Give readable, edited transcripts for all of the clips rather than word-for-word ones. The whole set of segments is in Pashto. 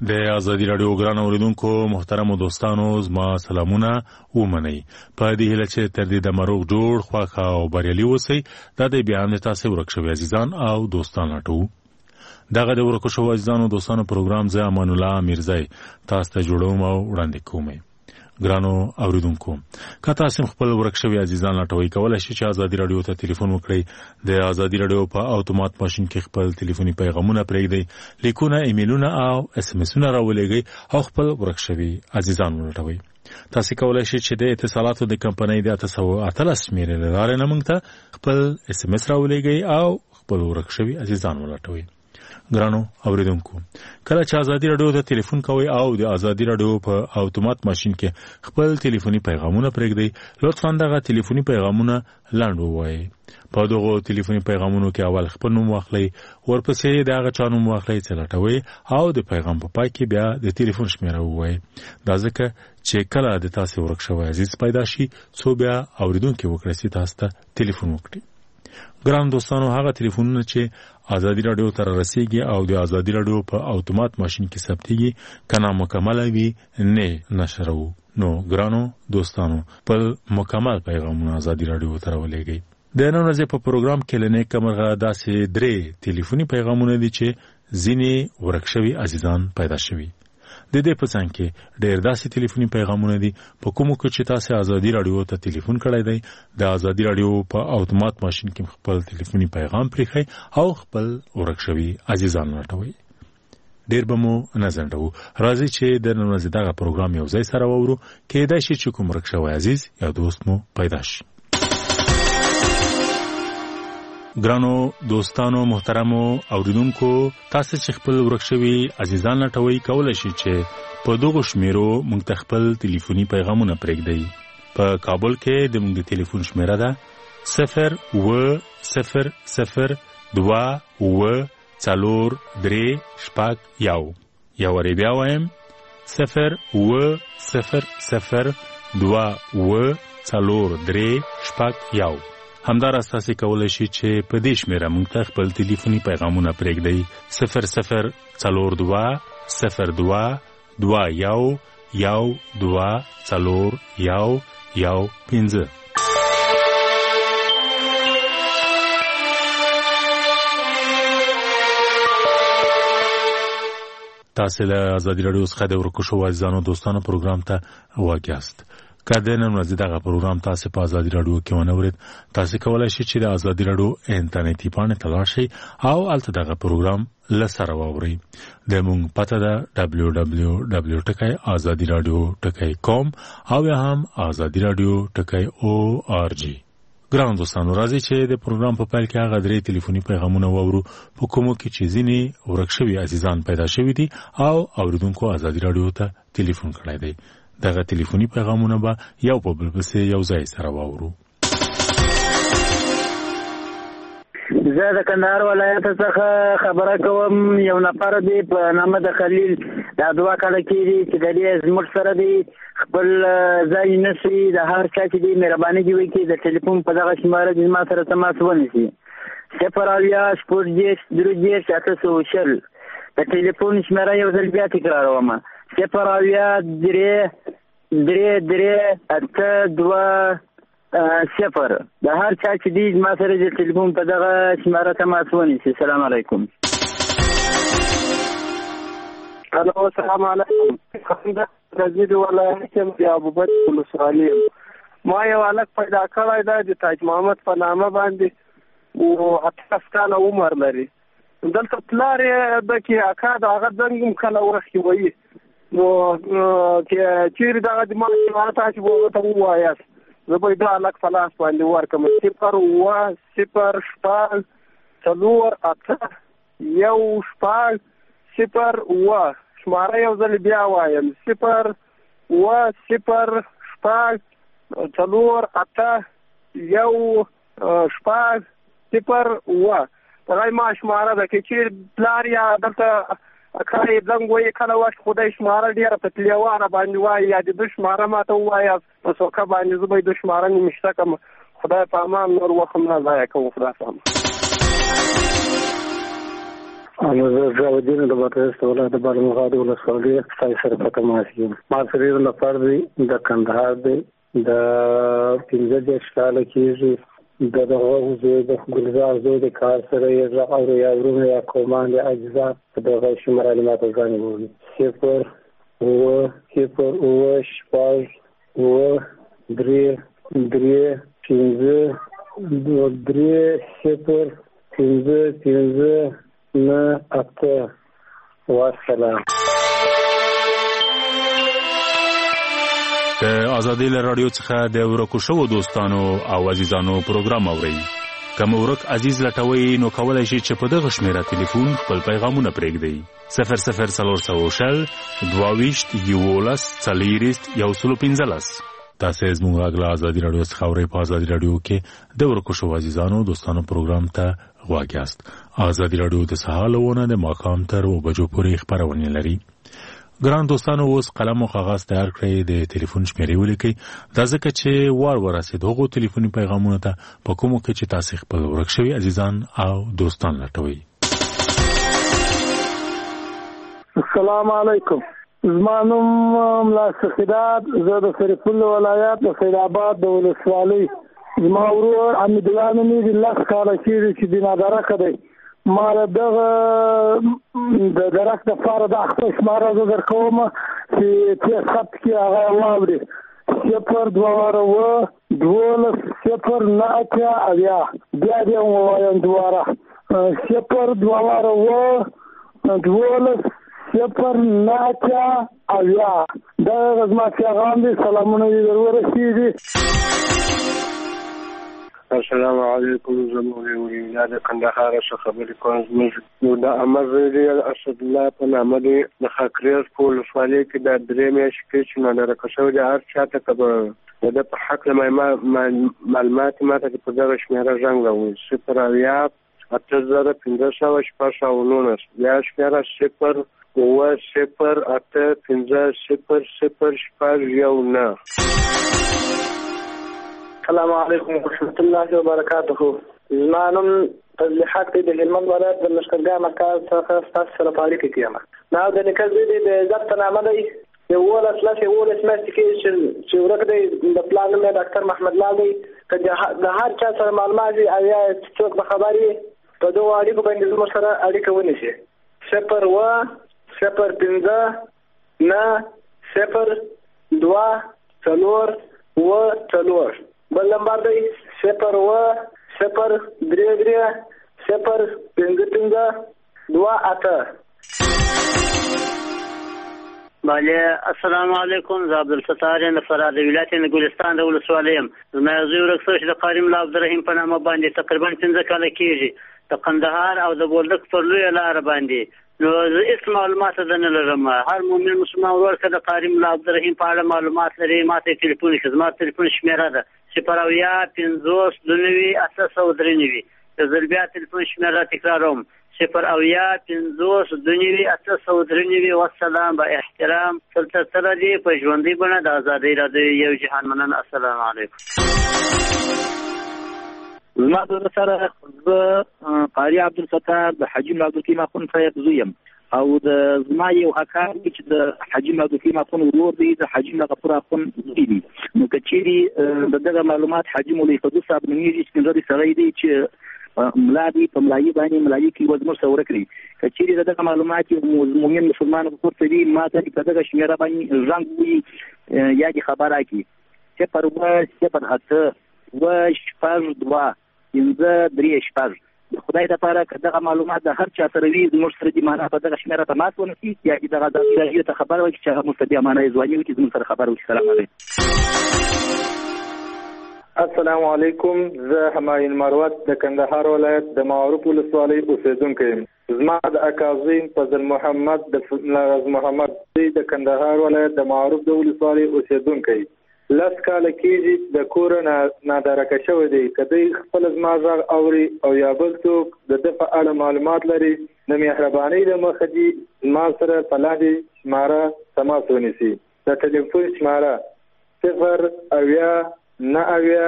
د ازادي رادیو ګران اوریدونکو محترم دوستانو زما سلامونه ومنئ په دې هیله چې تر دې د مروغ جوړ خواخا او بریالي اوسئ دا د بیان تاسو ورکشوي عزیزان او دوستان ټو دغه د ورکشو عزیزانو دوستانو پروګرام زه امان الله میرزای تاسو ته جوړوم او وړاندې کوم ګرانو اوریدونکو که تاسو خپل ورکشوي عزیزان لاټوي کولای شئ چې ازادي رادیو ته ټلیفون وکړئ د ازادي رادیو په اتومات ماشين کې خپل ټلیفوني پیغامونه پرېږدئ لیکونه ایمیلونه او اس ام اسونه راولېږئ او خپل ورکشوي عزیزان ولټوي تاسو کولای شئ چې د اتصالاتو د کمپنۍ د 813 شمیرې لاره نه موږ ته خپل اس ام اس راولېږئ او خپل ورکشوي عزیزان ولټوي ګرانو اوریدونکو کله چې ازادي رادیو ته ټلیفون کوئ او د ازادي رادیو په اتومات ماشين کې خپل ټلیفوني پیغامونه پرېږدئ لطفا دغه ټلیفوني پیغامونه لاندې ووایئ په دغه ټلیفوني پیغامونو کې اول خپل نوم واخلئ ورپسې دغه چا نوم واخلئ چې لټوي او د پیغام په پای کې بیا د ټلیفون شمیره ووایئ دا ځکه چې کله د تاسو ورکشوي عزیز پیدا شي څو بیا اوریدونکو وکړي چې تاسو ته ټلیفون وکړي ګران دوستانو هغه ټلیفونونه چې ازادي رادیو ته رسیږي او د ازادي رادیو په اتومات ماشين کې ثبتيږي کنا مکمل وي نه نشرو نو ګرانو دوستانو په مکمل پیغامونه ازادي رادیو ته ولېږي د نن ورځې په پروګرام کې لنه کمرغه داسې درې ټلیفوني پیغامونه دي چې ځینې ورکشوي عزیزان پیدا شوي د دې په څنګ کې ډېر داسې ټلیفوني پیغامونه دي په کومو کې چې تاسو ازادي رادیو ته ټلیفون کړی دی د ازادي رادیو په اتومات ماشين کې خپل ټلیفوني پیغام پرېښئ او خپل ورکشوي عزیزان لټوي ډېر به مو نازنډو راځي چې د نن ورځې دغه پروګرام یو ځای سره وورو کېدای شي چې کوم ورکشوي عزیز یا دوست مو پیدا شي ګرانو دوستانو محترمو اوریدونکو تاسو چې خپل ورکشوي عزیزان لټوي کولای شئ چې په دغه شمیرو موږ ته خپل ټلیفوني پیغامونه پرېږدئ په کابل کې د موږ د ټلیفون شمیره ده 0100243 یا وری بیا وایم 0100243 همدار اساسي کولای شي چې په دې شمیره موږ ته خپل ټلیفوني پیغامونه پرېږدئ 00221224115 تاسو له ازادي رادیو څخه د ورکشو عزیزانو دوستانو پروګرام ته واګیاست که د نن ورځې دغه پروګرام تاسو په ازادي رادیو کې ونورید تاسو کولای شئ چې د ازادي رادیو انټرنیټي پاڼې ته لاړ شئ او هلته دغه پروګرام لسره واورئ د موږ پته ده www.azadiradio.com او یا هم azadiradio.org ګران دوستانو راځي چې د پروګرام په پیل کې هغه درې ټلیفوني پیغامونه واورو په کومو کې چې ځینې ورکشوي عزیزان پیدا شوي دي او اوریدونکو ازادي رادیو ته ټلیفون کړی دی دغه ټلیفوني پیغامونه به یو په بل پسې یو ځای سره واورو زه د کندهار ولایت څخه خبره کوم یو نفر دی په نامه د خلیل دا دوه کاله کېږي چې د دې زموږ سره دی خپل ځای نشي د هر چا چې دی مهرباني کوي چې د ټلیفون په دغه شماره د ما سره تماس ونیسي 080 د ټلیفون شماره یو ځل بیا تکراروم 080 د هر چا چې دی ما سره د ټلیفون په دغه شماره تماس ونیسي السلام علیکم الو السلام علیکم رزید ولایت دی ابوبکر ولسوالی ما یو الک پیدا کړی دا د تاج محمد په نامه باندې او 18 کاله عمر لري دلته پلار د کې اکا دا هغه څنګه کله ورخي وایي نو چې چیرې دا د ما تاسو وو ته وایي زه به دا الک فلاس باندې ورکم 0 شماره یو ځل بیا وایم 0 ترای ما شماره ده که چیر پلار یا دلته اکای زنګ وای کله واش خدای شماره ډیره په تلیواره باندې وای یا د شماره ماته وای په څوکا باندې زه به د شماره نمشته کوم خدای په امان نور وخت نه ځای کوم خدای سم زه ودین د بادغیس ولایت د بالامغاد ولسوالۍ ستاسو سره په تماس یم. ما سره یو نفر دی د کندهار دی د 15 کال کېږي د دغه زوی د ګلزار زوی د کار سره یې او یا ورونه یا کومان د اجزا په دغه شمال معلومات ځانې وو 0 0 0 شپږ 3 3 5 3 نه اته والسلام. د آزادۍ رادیو څخه د ورکو شوو دوستانو او عزیزانو پروګرام اورئ. کوم ورک عزیز لټوي نو کولای شي چې په دغه شمیره ټلیفون خپل پیغامونه پرېږدئ 0040 22 11 115. تاسو زموږ غږ آزادۍ رادیو څخه اورئ. په آزادۍ رادیو کې د ورکو شوو عزیزانو دوستانو پروګرام ته غواړئ یاست. آزادۍ رادیو د سهار لونه د ماښام تر 2 بجو پورې خبرونه لري. ګران دوستانو اوس قلم او کاغذ تیار کړئ د ټلیفون شمیرې ولیکئ. دا ځکه چې وار ورسېد هغو ټلیفوني پیغامونو ته په کومو کې چې تاسو خپل ورک شوي عزیزان او دوستان لټوي. السلام علیکم. زما نوم ملا سخیدات، زه د سرپل ولایت د سید آباد د ولسوالۍ. زما ورور حمید الله نومېږي، 10 کاله کېږي چې بینادرکه دی. ما دغه د درک دپاره د اخته شماره زه درکوم چې تیز خط کې هغه واوري 0 2 0 9 بیا دې ووایم دوباره 0 2 0 9 بیا دا زما پیغام دی. سلامونه دې ورسېږي. السلام علیکم. زموږ ولایت کندهار څخه خبرې کوم. زموږ د امر اسد الله په نامه دی د خاکریز په ولسوالۍ کې د 3 میاشتې کې چې نادرکه شوی د هر چاته که د په حق معلومات ماته په دغه شمیره زنګ راوړي 0 8 15 19 بیا شمیره 0 0 8 15 0 0 السلام علیکم ورحمۃ اللہ وبرکاتہ. زما نوم فضل حق دی د هلمند ولایت د لښکرګاه مرکز څخه تاسو سره په اړیکه کې یم. نو د نکاح دی د ضبط نامه دی یو ولس میاشتې کې چې ورک دی د پلان مې ډاکټر محمد لال دی. د هر چا سره معلومات دی او یا څوک به خبري په دوه اړیکو باندې زموږ سره اړیکه ونیسي 0 0 5 9 0 2 4 بل نمبر دی 0 0 3 0 5 2 8. بله السلام علیکم. زه عبدالستار یم د فراه د ولایت د ګلستان د ولسوالۍ یم. زما زوی ورک شوی د قاری ملا عبدالرحیم په نامه باندې تقریبا 15 کاله کېږي د قندهار او د بولدک پر لویه لاره باندې. نو زه هېڅ معلومات نه لرم. هر مؤمن مسلمان ورور که د قاری ملا عبدالرحیم په اړه معلومات لري ماته ټلیفون کړي. زما ټلیفون شمیره ده 0 50 29 893. د زه بیا ټلیفون شمیره تکراروم 0 50 29 893. والسلام با احترام. دلته سره دی په ژوندۍ بڼه د آزادۍ رادیو یو جهان مننه. السلام علیکم. زما د سره زه قاری عبدالستار د حاجي ملا عبدالکریم اخون صاحب زوی یم او د زما یو اکا چې د حاجي ملا عبدالکریم اخون ورور دی د حاجي ملا غفور اخون زوی دی. نو که چیرې د دغه معلومات حاجي مولوي قدوس صاحب نومېږي چې پنځه سړی دی چې ملا دی په ملایي باندې ملایي کې وزمر سره ورکړي. که چیرې د دغه معلومات یو مؤمن مسلمان ورته وي ما ته په دغه شمیره باندې زنګ وي یا دې خبره کړي 0 8 2 5 خدای لپاره که دغه معلومات د هر چا سره وي زموږ سره دې معنا په دغه شمیره تماس ونیسي یا چې دغه د رادیو ته خبر وکړي چې هغه موږ ته دې امانه ځواني وکړي زموږ سره خبر وکړي. سلام علیکم. السلام علیکم. زه همایون مروت د کندهار ولایت د معروف ولسوالۍ اوسیدونکی یم. زما د اکاظیم فضل محمد د کندهار ولایت د معروف د ولسوالۍ اوسیدونکی. 10 کاله کېږي د کور نادرکه شوی دی. که دی خپل زما غږ اوري او یا بل څوک د ده په اړه معلومات لري د مهربانۍ له مخه دي ما سره په لاندې شماره تماس ونیسي. د ټلیفون شماره 0 9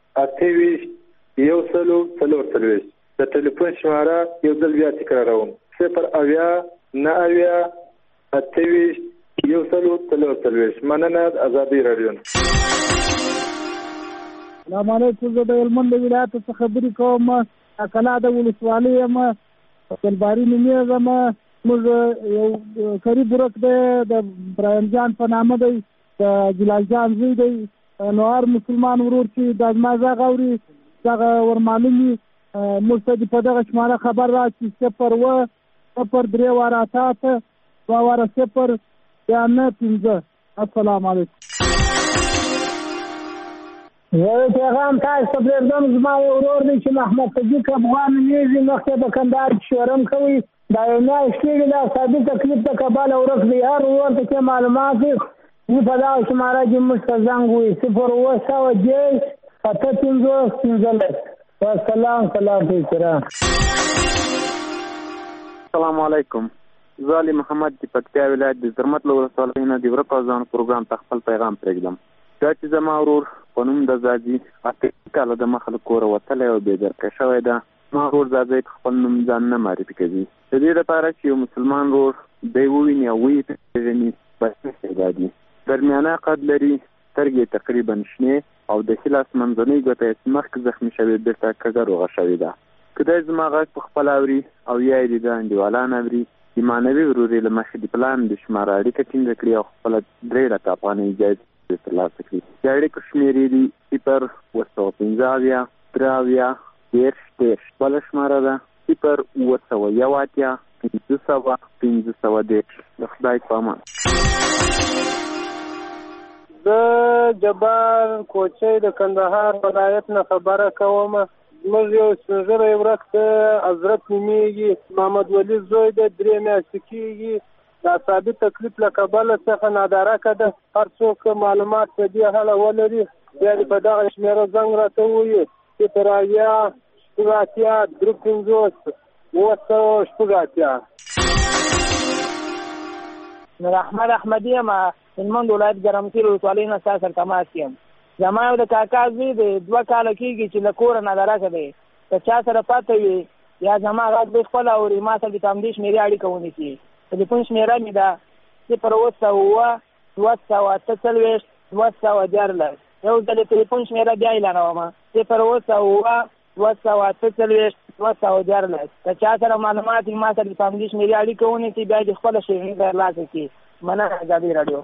28 1 د ټلیفون شماره یو ځل بیا تکراروم 080-98-143. مننه. ازادي رادیو. السلام علیکم. زه د هلمند ولایت څخه خبرې کوم. اکلا د ولسوالۍ یم. عبدالباري نومېږم. موږ یو قریب ورک دی د ابراهیم جان په نامه دی، د جلال جان زوی دی. نو هر مسلمان ورور چې دا زما غږ اوري دغه ورمعلوم وي موږ ته په دغه شماره خبر را چې 0-3-8-2-0-9-15. السلام علیکم. یو پیغام تاسو ته پرېږدم. زما یو ورور دی چې محمد صدیق افغان نومېږي، مخکې په کندهار کې شورم کوي. دا یو میاشت کېږي دا ثابت تکلیف د کباله ورک دی. هر ورور ته کې معلومات وي په دغه شماره کې موږ ته زنګ وي 0-8-15-15. والسلام کرام. السلام علیکم. زه علي محمد د پکتیا ولایت د زرمت له ولسوالۍ نه د ورک او ځان پروګرام ته خپل پیغام پرېږدم. دا چې زما ورور په نوم د زاځي 8 کاله د مخه له کوره وتلی او بېدرکه شوی ده. زما ورور زاځی خپل نوم ځان نه معرفي کوي. د دې لپاره چې یو مسلمان ورور دی وویني او ویې پېژني بس دا دي. درمیانه قد لري، سترګې تقریبا شنې او د ښي لاس منځنۍ ګوته یې مخکې زخمي شوې بېرته کږه روغه شوې ده. که دی زما غږ په خپله اوري او یا یې د انډیوالان اوري، د معنوي ورور یې له مخې د پلان د شماره اړیکه ټینګه کړي او خپله 3 لکه افغانۍ جایزه ترلاسه کړي. د اړیکو شمېرې دي 0-15-13-13. بله شماره ده 0-9-15-15. د خدای په امان. زه جبار کوچی د کندهار ولایت نه خبره کوم. زموږ یو سپینږیری ورک دی، حضرت نومېږي، محمد ولي زوی دی، 3 میاشتې کېږي. دا ثابت تکلیف له کبله څخه نادارکه ده. هر څوک معلومات په دې اړه ولري بیا دې په دغه شمېره زنګ راته ووایي 0-8-15-350-980. نور احمد احمدی یم، هلمند ولایت ګرمسیر ولسوالۍ نه ستا سره تماس یم. زما یو د کاکا زوی دی، 2 کاله کېږي چې له کوره نادارکه دی. که چا سره پته وي یا زما غږ دی خپله اوري ما سره د همدې شمېرې اړیکه ونیسي. ټلیفون شمېره مې ده 0-8-2-214-214. یو ځل ټلیفون شمېره بیا اعلانوم 0-8-2-214-214. که چا سره معلومات وي ما سره د همدې شمېرې اړیکه ونیسي بیا د خپله شمېرې ترلاسه کړي. مننه. ازادي راډیو.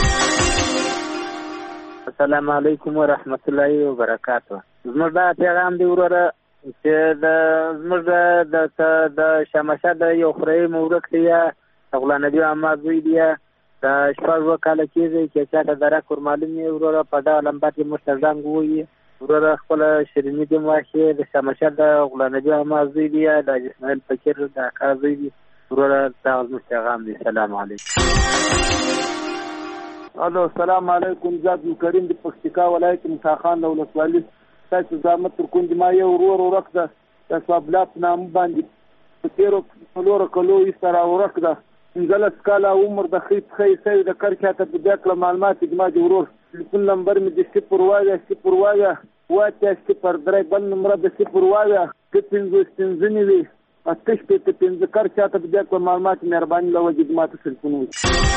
السلام علیکم ورحمت الله وبرکاته. زموږ دا پیغام دی وروره چې زموږ د شمشه د یو خورۍ مورک دی یا غلام نبي احمد زوی دی، دا 4 کاله کېږي چې چاته درک ورمعلوم وي وروره په دغه لمبر کې موږ ته زنګ ووایي. وروره خپله شیریني دې واخلي. د شمشه د غلام نبي احمد زوی دی، د اسماعیل فقیر د اکا زوی دی. وروره دا زموږ پیغام دی. سلام علیکم. الو السلام علیکم. زاد کریم د پکتیکا ولایت مشاخان له ولسوالۍ تاسو زحمت تر کوم ما یو ورور ورک ده تاسو ابلات نام باندې په 13 کلو یې سره ورک ده. 15 کاله عمر د خې سې د کرچاته د دکله معلومات د ما ورور ټلیفون نمبر مې د 0-8-0-3 بل نمبر د 0-8-15 وي اتش په 15 کرچاته د دکله معلومات مهرباني لوجد ما ته ټلیفون وي.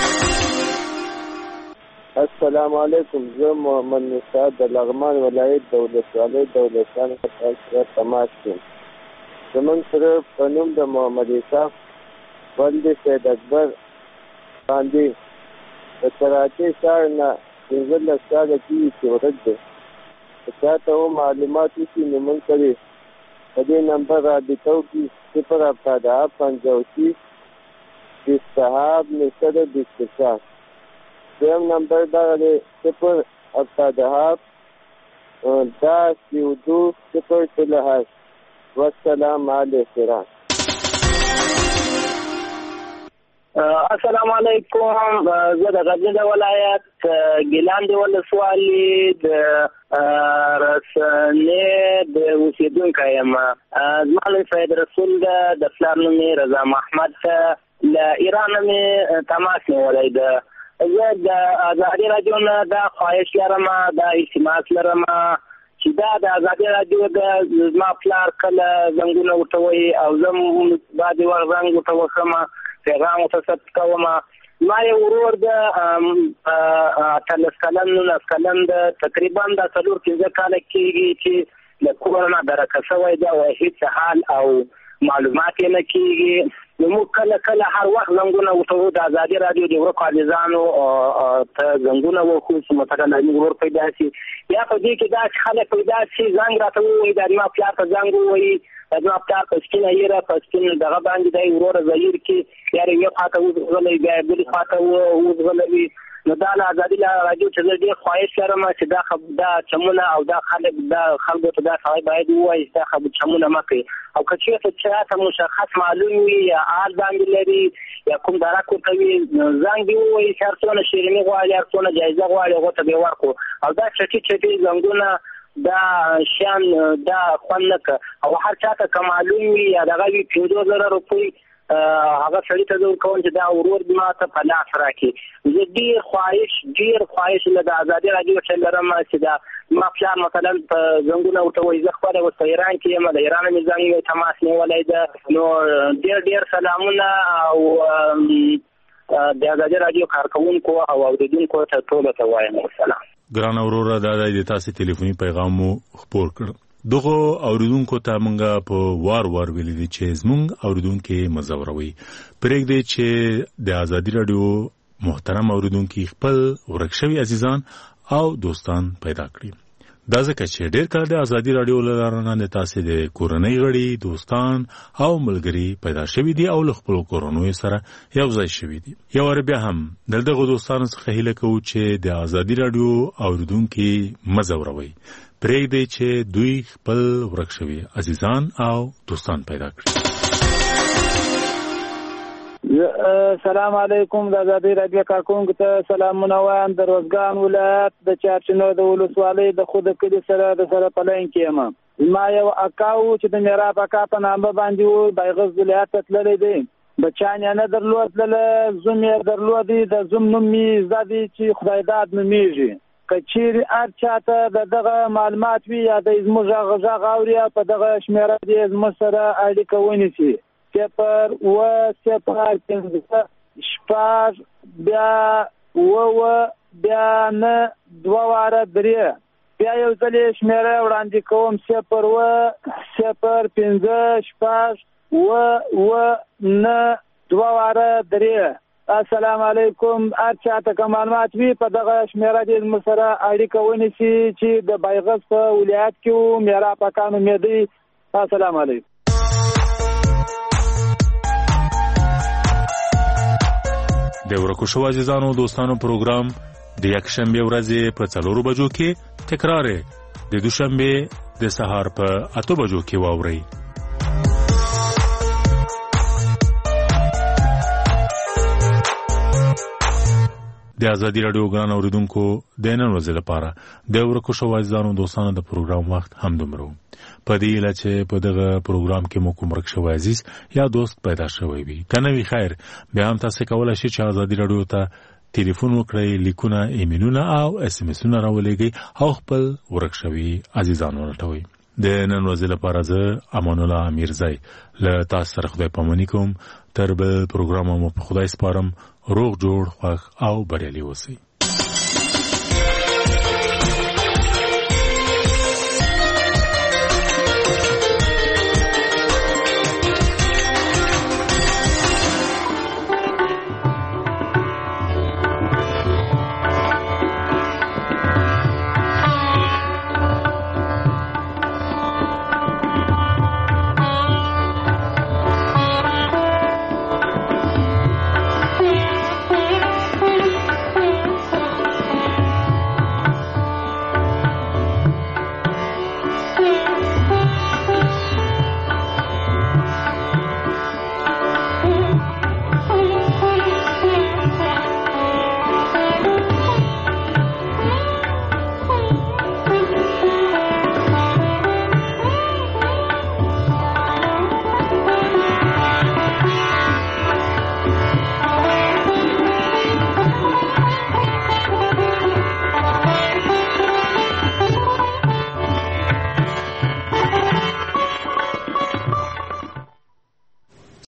السلام علیکم. زه محمد نصار د لغمان ولایت د ولسوالۍ د ولسوال سره تماس یم. زموږ سره په نوم د محمد اسحاق ولد سید اکبر باندې د کراچۍ ښار نه 15 کاله کېږي چې ورک دی. که چاته معلومات وشي نو موږ سره په دې نمبر رابطه وکړي 0-8-55 استحاب نصر باستشار. دویم نمبر دغه دی 0-8-10-02-008. والسلام علیکم. السلام علیکم. زه د غزنی ولایت ګیلان د ولسوالۍ د رسنې د اوسېدونکی یم. زما نوم سید رسول ده. د پلار نوم مې رضا محمد ده. له ایران مې تماس نیولی ده. زه د ازادي راډیو نه دا خواهش لرم، دا التماس لرم چې دا د ازادي رادیو د زما پلار کله زنګونه ورته وایي او زه بعضې وخت زنګ ورته وښم پیغام ورته ثبت کوم. ما یو ورور د 18 کلن 19 کلن د تقریبا د 4-5 کاله کېږي چې د کورونا درکه شوی دی او هېڅ حال او معلومات یې نه کېږي. نو موږ کله کله هر وخت زنګونه ورته د ازادي رادیو د ورکو عزیزانو ته زنګونه وکړو چې مثلا زموږ ورور پیدا شي یا په دې کې داسې خلک پیدا شي زنګ راته ووایي د زما پلار ته زنګ ووایي د زما پلار په سپینه ایره په سپین دغه باندې دی وروره زهیر کې یا یو خواته وزغلی بیا بلې خواته وزغلوي. نو دا له ازادي رادیو چې زه ډېر خواهش لرم چې دا چمونه او دا خلکو ته دا سړی باید ووایي دا چمونه مه کوي او که چېرته چاته مشخص معلوم وي یا حال باندې لري یا کوم درک ورته وي زنګ دې ووایي چې هر څونه شیریني غواړي هر څونه جایزه غواړي هغو ته به یې ورکړو او دا چټي زنګونه دا شیان دا خوند نه که او هر چاته که معلوم وي یا دغه وي 15,000 روپۍ هغه سړي ته زه ورکوم چې دا ورور ما ته په لاس راکړي. زه ډېر خواهش له د ازادي رادیو څخه لرم چې دا ما پلار مثلا په زنګونه ورته وایي زه خپله اوس په ایران کې یم د ایران مې زنګ تماس نیولی ده. نو ډېر سلامونه او د ازادي رادیو کارکوونکو او اورېدونکو ته ټولو ته وایم سلام. ګرانه وروره دا د تاسې ټلیفوني پیغام مو خپور کړ. دغه اوریدونکو ته مونږه په وار ویلي دي چې زمونږ اوریدونکو مزوروي پرېږدي چې د ازادي رادیو محترم اوریدونکو خپل ورک شوي عزیزان او دوستان پیدا کړي. دا ځکه چې ډېر کله د ازادي رادیو له لارې نه تاسې د کورنۍ غړي دوستان او ملګري پیدا شوي دي او له خپلو کورنیو سره یو ځای شوي دي. یو وار بیا هم د دغو دوستانو څخه هیله کوو چې د ازادي رادیو اوریدونکو مزوروي پرېږدي چې دوی خپل ورک شوي عزیزان او دوستان پیدا کړي. سلام علیکم. د ازادي رادیو کارکوونکو ته سلامونه وایم. د روزګان ولایت د چارچینو د ولسوالۍ د خود کلي سره د سره پلین کې یم. ما یو اکا و چې د میراب اکا په نامه باندې و بیغز ولایت ته تللی دی. بچیان یې نه درلودله زوم یې درلودی د زوم نوم مې زده دی چې خدای داد نومیږي. که چیرې هر چاته د دغه معلومات وي یا د زموږ غږ اوري په دغه شمېره دې زموږ سره اړیکه ونیسي 0-5 شپږ بیا 9 2 بیا یو ځل شمېره وړاندې کوم 0-5 شپږ 9 2 السلام علیکم. هر چاته که معلومات وي په دغه شمېره دې زموږ سره اړیکه ونیسي چې د بیغز په ولایت کې و میراب اکا نومېدی. السلام علیکم. د ورکو شوو عزیزانو دوستانو پروګرام د یکشنبه ورځې په 4 بجو کې تکرار د دوشنبه د سهار په 8 بجو کې واورئ. د ازادي رادیو ګران اوریدونکو د نن ورځې لپاره د ورکو شوو عزیزانو دوستانو د پروګرام وخت هم دومره په دې هیله چې په دغه پروګرام کې مو کوم ورک شوی عزیز یا دوست پیدا شوی وي. که نه وي خیر بیا هم تاسو کولی شئ چې ازادي رادیو ته ټلیفون وکړئ، لیکونه ایمیلونه او اس ام اسونه راولېږئ او خپل ورک شوي عزیزان ولټوئ. د نن ورځې لپاره زه امان الله میرزی له تاسو سره خدای پاماني کوم. تر بل پروګرام مو په خدای سپارم. روغ جوړ خوښ او بریالي اوسئ.